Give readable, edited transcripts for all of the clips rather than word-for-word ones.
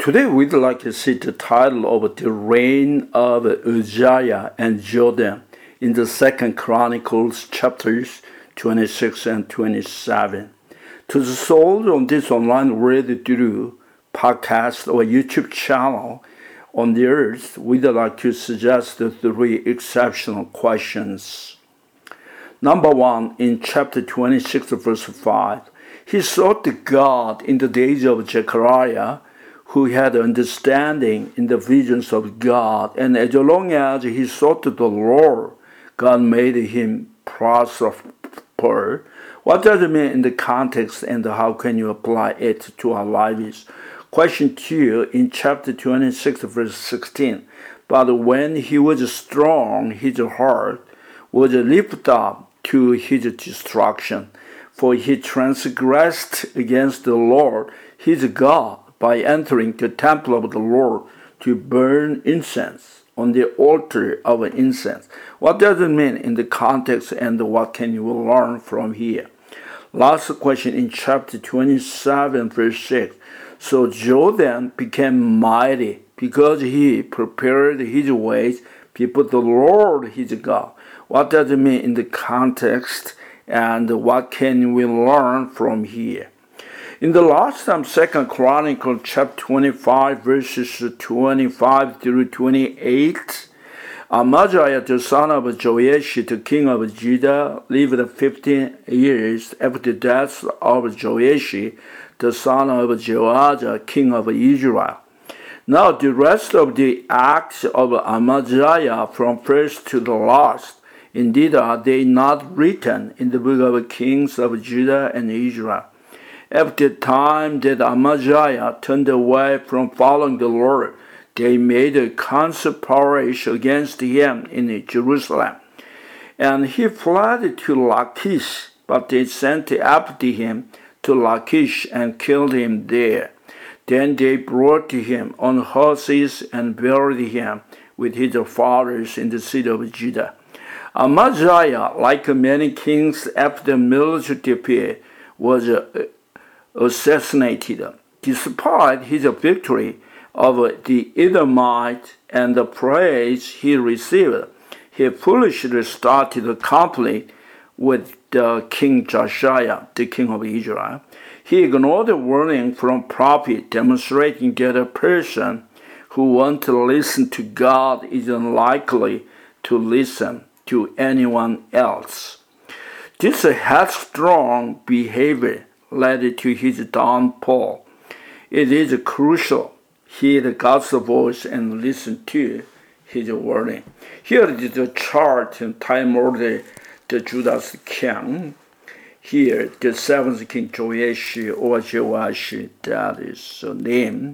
Today we'd like to see the title of the reign of Uzziah and Jotham in the Second Chronicles chapters 26 and 27. To the souls on this online read through podcast or YouTube channel on the earth, we'd like to suggest the three exceptional questions. Number one, in chapter 26, verse 5, he sought God in the days of Zechariah, who had understanding in the visions of God, and as long as he sought the Lord, God made him prosper. What does it mean in the context, and how can you apply it to our lives? Question 2, in chapter 26, verse 16, but when he was strong, his heart was lifted up to his destruction, for he transgressed against the Lord his God, by entering the temple of the Lord to burn incense on the altar of incense. What does it mean in the context, and what can you learn from here? Last question in chapter 27, verse 6. So Jotham became mighty because he prepared his ways before the Lord his God. What does it mean in the context, and what can we learn from here? In the last time, 2 Chronicles chapter 25, verses 25 through 28, Amaziah, the son of Joash, the king of Judah, lived 15 years after the death of Joash, the son of Jehoahaz, king of Israel. Now the rest of the acts of Amaziah, from first to the last, indeed are they not written in the book of kings of Judah and Israel? After the time that Amaziah turned away from following the Lord, they made a conspiracy against him in Jerusalem. And he fled to Lachish, but they sent after him to Lachish and killed him there. Then they brought him on horses and buried him with his fathers in the city of Judah. Amaziah, like many kings after the military defeat, was assassinated. Despite his victory over the Edomites and the praise he received, he foolishly started a conflict with King Josiah, the king of Israel. He ignored the warning from prophet, demonstrating that a person who wants to listen to God is unlikely to listen to anyone else. This headstrong behavior led to his downfall. It is crucial to hear God's voice and listen to his warning. Here is the chart in time order, the Judah's king. Here, the seventh king Joash or Joash, that is the name.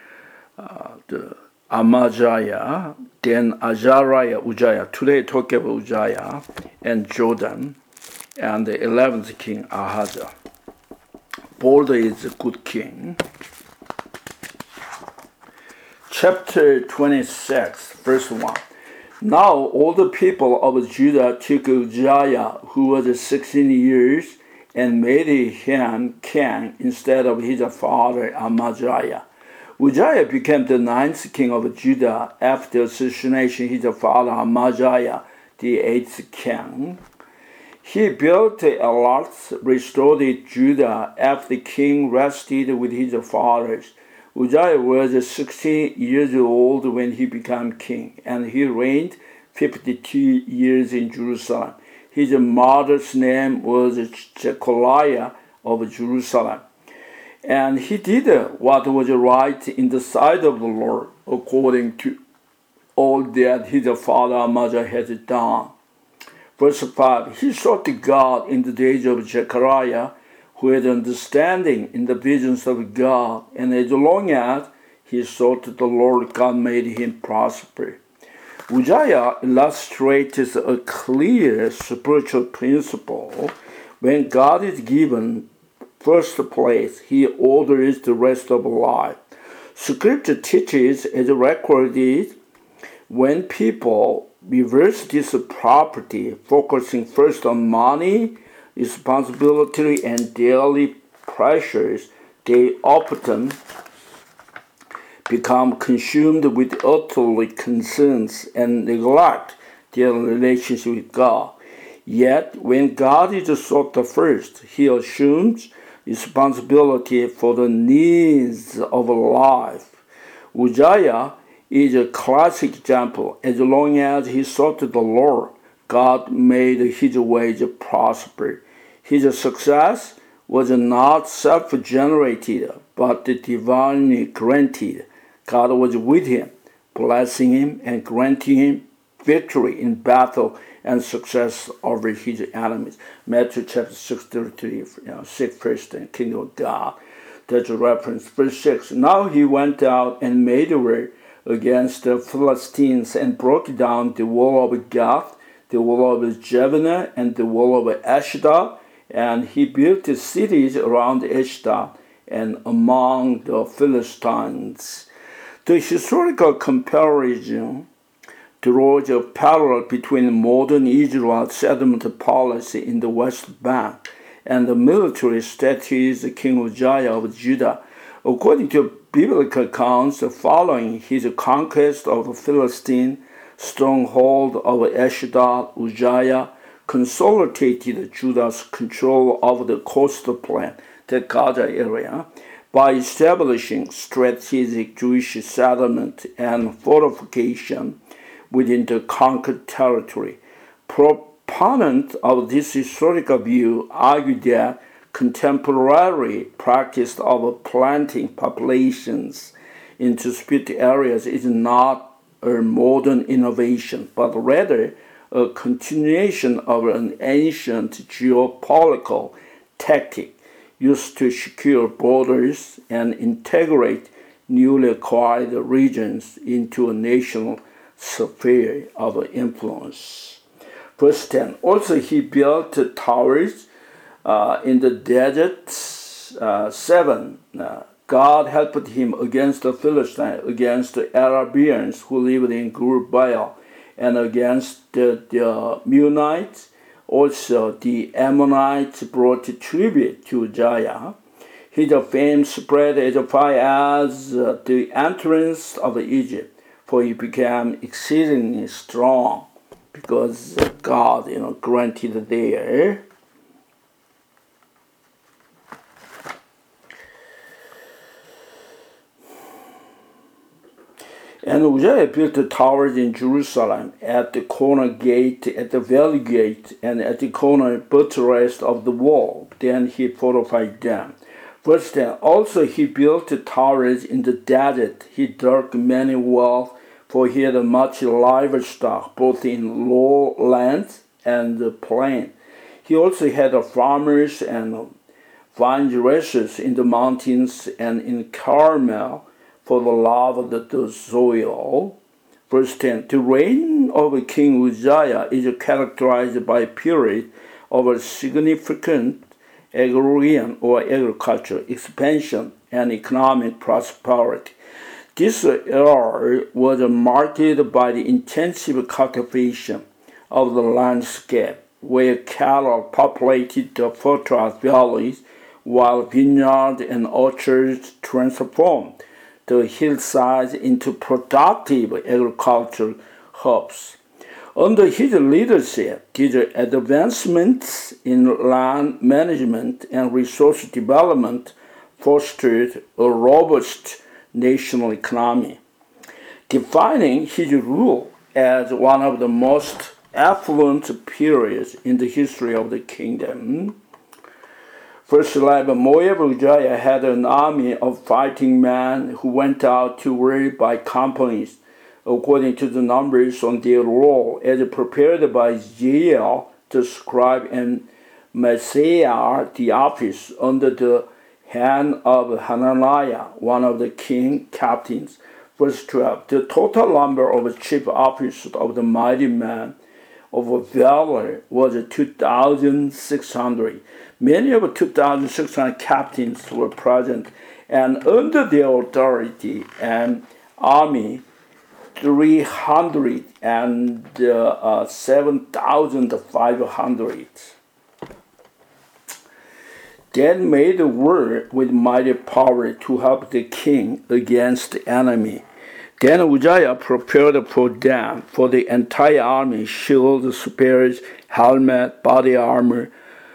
The Amaziah, then Azariah, Uzziah. Today talk about Uzziah and Jotham, and the 11th king Ahazah. Bold is a good king. Chapter 26, verse 1. Now all the people of Judah took Uzziah, who was 16 years, and made him king instead of his father Amaziah. Uzziah became the 9th king of Judah after assassination his father Amaziah, the 8th king. He built Elath, restored Judah after the king rested with his fathers. Uzziah was 16 years old when he became king, and he reigned 52 years in Jerusalem. His mother's name was Jecoliah of Jerusalem. And he did what was right in the sight of the Lord, according to all that his father Amaziah had done. Verse 5, he sought God in the days of Zechariah, who had understanding in the visions of God, and as long as he sought the Lord, God made him prosper. Uzziah illustrates a clear spiritual principle. When God is given first place, he orders the rest of life. Scripture teaches, as recorded, when people reverse this property, focusing first on money, responsibility, and daily pressures, they often become consumed with earthly concerns and neglect their relationship with God. Yet, when God is sought first, he assumes responsibility for the needs of life. Uzziah is a classic example. As long as he sought the Lord, God made his ways prosper. His success was not self-generated, but divinely granted. God was with him, blessing him and granting him victory in battle and success over his enemies. Matthew chapter 6:33, seek first the kingdom of God. That's a reference. Verse 6, now he went out and made war against the Philistines and broke down the wall of Gath, the wall of Jabneh, and the wall of Ashdod, and he built cities around Ashdod and among the Philistines. The historical comparison draws a parallel between modern Israel's settlement policy in the West Bank and the military strategies of King Uzziah of Judah. According to biblical accounts, following his conquest of the Philistine stronghold of Ashdod, Uzziah consolidated Judah's control of the coastal plain, the Gaza area, by establishing strategic Jewish settlement and fortification within the conquered territory. Proponents of this historical view argue that contemporary practice of planting populations into split areas is not a modern innovation, but rather a continuation of an ancient geopolitical tactic used to secure borders and integrate newly acquired regions into a national sphere of influence. Verse 10, also he built towers in the desert. 7, God helped him against the Philistines, against the Arabians who lived in Gur-baal, and against the Meunites. Also, the Ammonites brought tribute to Uzziah. His fame spread as far as the entrance of Egypt, for he became exceedingly strong because God, granted there. And Uzziah built the towers in Jerusalem at the corner gate, at the valley gate, and at the corner buttress of the wall. Then he fortified them. Verse 10, also he built the towers in the desert. He dug many wells, for he had much livestock, both in lowlands and the plain. He also had farmers and vine dressers in the mountains and in Carmel, for the love of the soil. Verse 10, the reign of King Uzziah is characterized by a period of a significant agrarian or agricultural expansion and economic prosperity. This era was marked by the intensive cultivation of the landscape, where cattle populated the fertile valleys, while vineyards and orchards transformed the hillsides into productive agricultural hubs. Under his leadership, these advancements in land management and resource development fostered a robust national economy, defining his rule as one of the most affluent periods in the history of the kingdom. Verse 11, moreover, Uzziah had an army of fighting men who went out to war by companies, according to the numbers on their roll, as prepared by Jeiel the scribe and Maaseiah the officer, under the hand of Hananiah, one of the king captains. Verse 12, the total number of chief officers of the mighty men of valor was 2,600. Many of 2,600 captains were present, and under their authority an army 7,500. then made war with mighty power to help the king against the enemy. Then Uzziah prepared for them, for the entire army, shields, spears, helmet, body armor,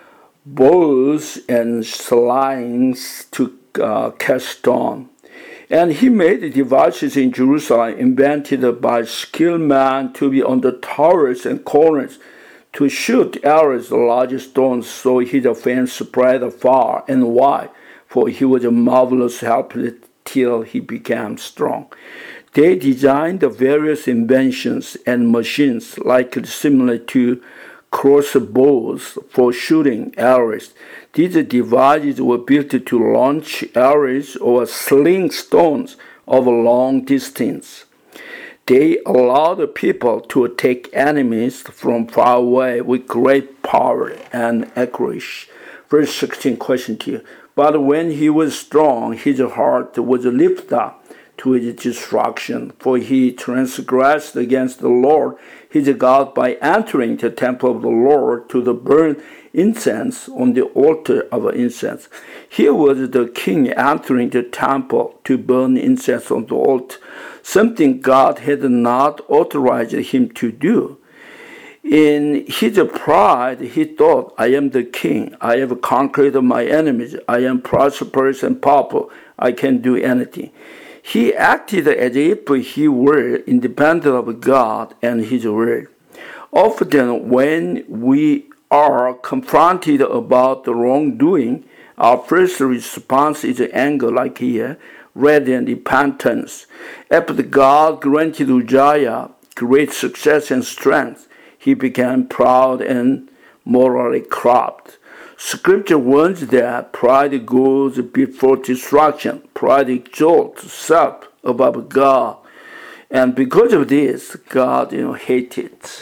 bows, and slings to cast stone. And he made devices in Jerusalem invented by skilled men to be on the towers and corners to shoot arrows, large stones, so his fame spread far and wide, for he was a marvelous helper till he became strong. They designed various inventions and machines similar to crossbows for shooting arrows. These devices were built to launch arrows or sling stones of a long distance. They allowed people to attack enemies from far away with great power and accuracy. Verse 16, question to you. But when he was strong, his heart was lifted up to his destruction, for he transgressed against the Lord his God by entering the temple of the Lord to burn incense on the altar of incense. Here was the king entering the temple to burn incense on the altar, something God had not authorized him to do. In his pride, he thought, I am the king. I have conquered my enemies. I am prosperous and powerful. I can do anything. He acted as if he were independent of God and his word. Often when we are confronted about the wrongdoing, our first response is anger, like here, rather than repentance. After God granted Uzziah great success and strength, he became proud and morally corrupt. Scripture warns that pride goes before destruction. Pride exalts self above God. And because of this, God hates it.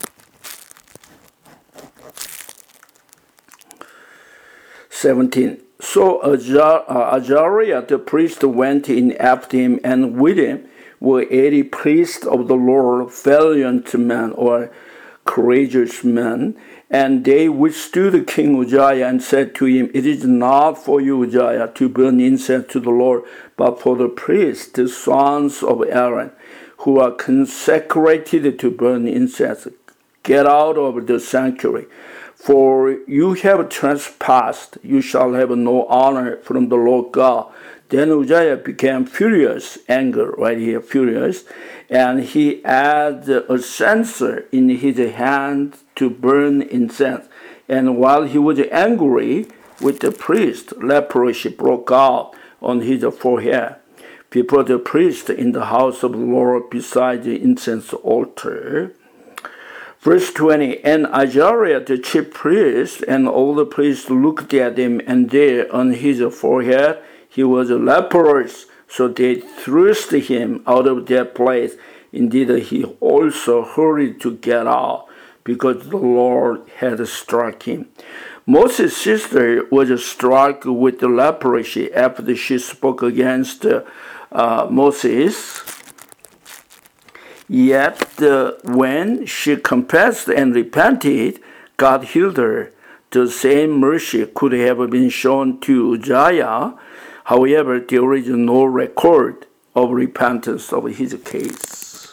17. So Azariah the priest went in after him, and with him were 80 priests of the Lord, valiant men or courageous men. And they withstood King Uzziah and said to him, It is not for you, Uzziah, to burn incense to the Lord, but for the priests, the sons of Aaron, who are consecrated to burn incense. Get out of the sanctuary, for you have trespassed. You shall have no honor from the Lord God. Then Uzziah became furious, anger right here, furious, and he had a censer in his hand to burn incense. And while he was angry with the priest, leprosy broke out on his forehead before the priest in the house of the Lord beside the incense altar. Verse 20, And Azariah the chief priest and all the priests looked at him, and there on his forehead he was leprous, so they thrust him out of that place. Indeed, he also hurried to get out, because the Lord had struck him. Moses' sister was struck with leprosy after she spoke against Moses. Yet when she confessed and repented, God healed her. The same mercy could have been shown to Uzziah. However, there is no record of repentance of his case.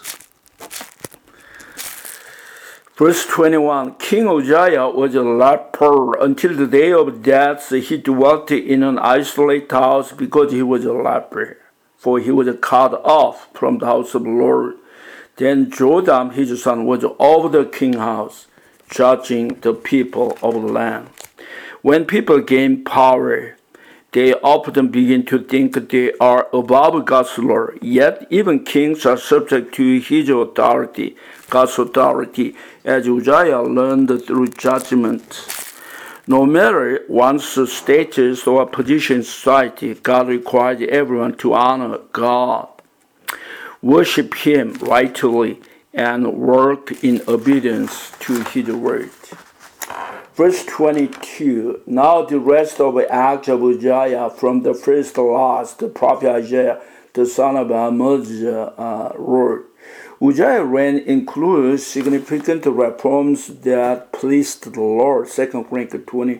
Verse 21, King Uzziah was a leper. Until the day of death, he dwelt in an isolated house because he was a leper, for he was cut off from the house of the Lord. Then Jotham, his son, was over the king's house, judging the people of the land. When people gain power, they often begin to think they are above God's law. Yet even kings are subject to his authority, God's authority, as Uzziah learned through judgment. No matter one's status or position in society, God requires everyone to honor God, worship Him rightly, and work in obedience to His word. Verse 22, Now the rest of the acts of Uzziah from the first to last, the prophet Isaiah, the son of Amoz, wrote. Uzziah's reign includes significant reforms that pleased the Lord. 2 Chronicles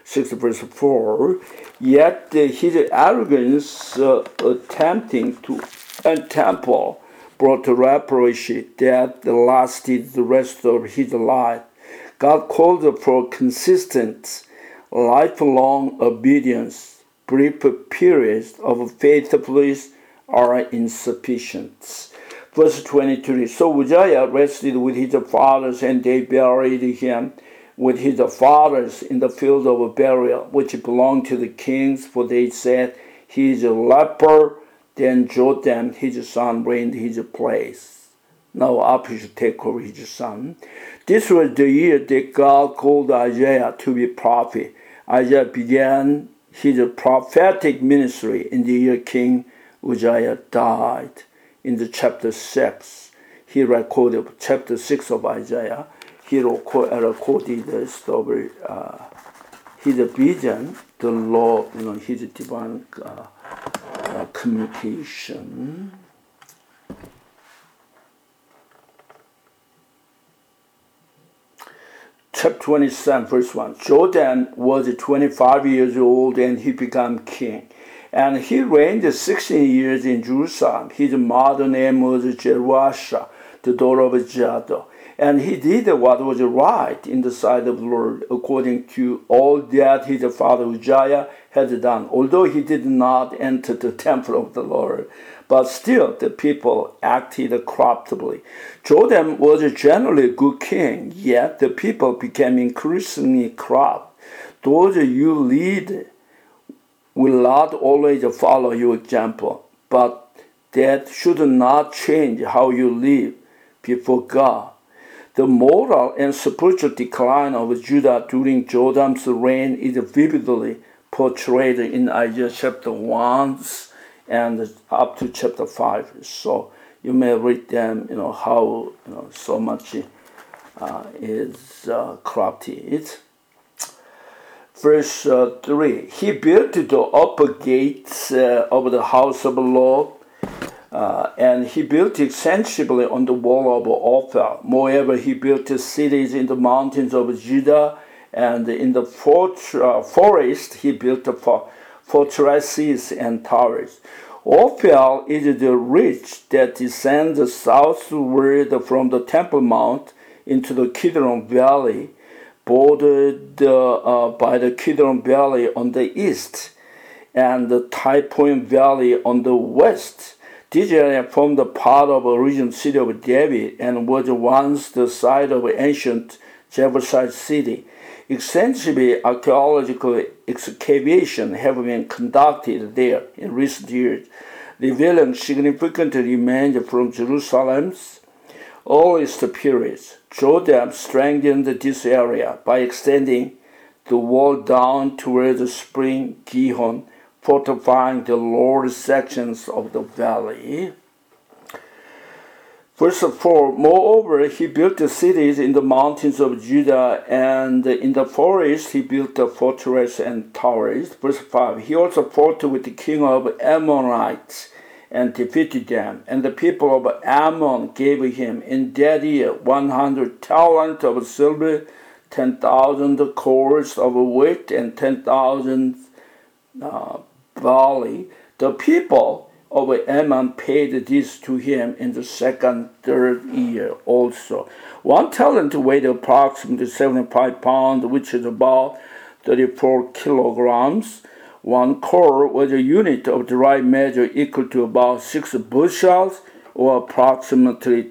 6 verse 4. Yet his arrogance attempting to enter temple brought reparation that lasted the rest of his life. God called for consistent, lifelong obedience. Brief periods of faithfulness are insufficient. Verse 23, so Uzziah rested with his fathers, and they buried him with his fathers in the field of burial, which belonged to the kings, for they said, he is a leper. Then Jotham, his son, reigned his place. Now Ahab should take over his son. This was the year that God called Isaiah to be prophet. Isaiah began his prophetic ministry in the year King Uzziah died. In the chapter 6, he recorded chapter 6 of Isaiah. He recorded the story, his vision, the law, his divine communication. Chapter 27, verse 1. Jotham was 25 years old and he became king. And he reigned 16 years in Jerusalem. His mother name was Jeruasha, the daughter of Jado. And he did what was right in the sight of the Lord, according to all that his father Uzziah had done, although he did not enter the temple of the Lord. But still, the people acted corruptly. Jotham was generally a good king, yet the people became increasingly corrupt. Those you lead will not always follow your example, but that should not change how you live before God. The moral and spiritual decline of Judah during Jotham's reign is vividly portrayed in Isaiah chapter 1 and up to chapter 5. So you may read them, how so much is corrupted. Verse 3, he built the upper gates of the house of the Lord, and he built extensively on the wall of Ophel. Moreover, he built cities in the mountains of Judah, and in the forest he built fortresses and towers. Ophel is the ridge that descends southward from the Temple Mount into the Kidron Valley, bordered by the Kidron Valley on the east and the Typhon Valley on the west. This area formed a part of the original city of David and was once the site of an ancient Jebusite city. Extensive archaeological excavation have been conducted there in recent years, revealing significant remains from Jerusalem's earliest periods. Jotham strengthened this area by extending the wall down toward the spring Gihon, fortifying the lower sections of the valley. Verse 4, moreover, he built the cities in the mountains of Judah, and in the forest he built the fortress and towers. Verse 5, he also fought with the king of Ammonites and defeated them. And the people of Ammon gave him in that year 100 talents of silver, 10,000 cores of wheat, and 10,000 barley. The people of Ammon paid this to him in the second, third year also. 1 talent weighed approximately 75 pounds, which is about 34 kilograms. 1 core was a unit of the right measure equal to about 6 bushels, or approximately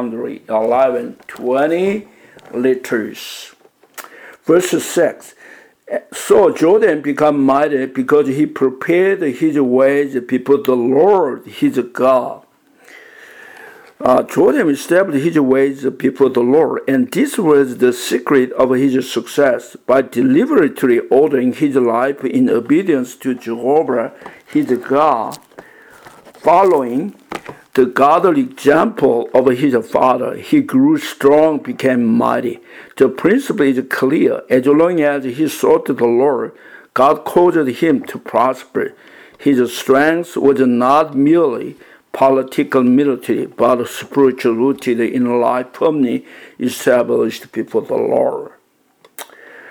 220 liters. Verse 6. So Jotham became mighty because he prepared his ways before the Lord his God. Jotham established his ways before the Lord, and this was the secret of his success, by deliberately ordering his life in obedience to Jehovah his God, following the godly example of his father. He grew strong, became mighty. The principle is clear. As long as he sought the Lord, God caused him to prosper. His strength was not merely political military, but spiritual, rooted in life firmly established before the Lord.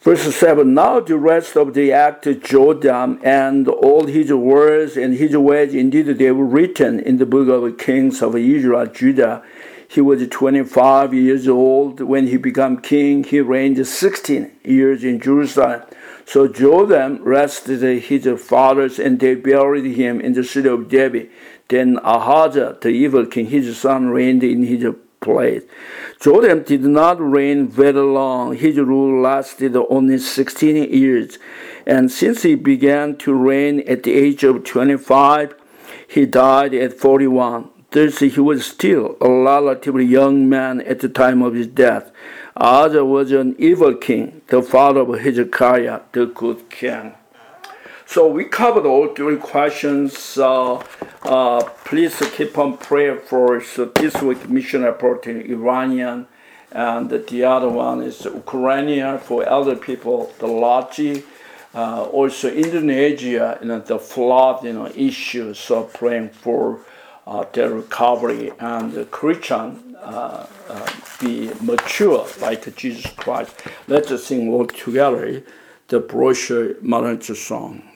Verse 7, now the rest of the act of Jotham and all his words and his ways, indeed they were written in the book of kings of Israel, Judah. He was 25 years old when he became king. He reigned 16 years in Jerusalem. So Jotham rested his fathers, and they buried him in the city of David. Then Ahijah, the evil king, his son, reigned in his place. Jotham did not reign very long. His rule lasted only 16 years. And since he began to reign at the age of 25, he died at 41. Thus he was still a relatively young man at the time of his death. Ahijah was an evil king, the father of Hezekiah, the good king. So we covered all three questions. Please keep on praying for this week mission effort in Iranian, and the other one is Ukrainian for elder people, the Laji, also Indonesia, the flood, issues. So praying for their recovery and the Christian be mature like Jesus Christ. Let's sing all together the brochure Maranatha song.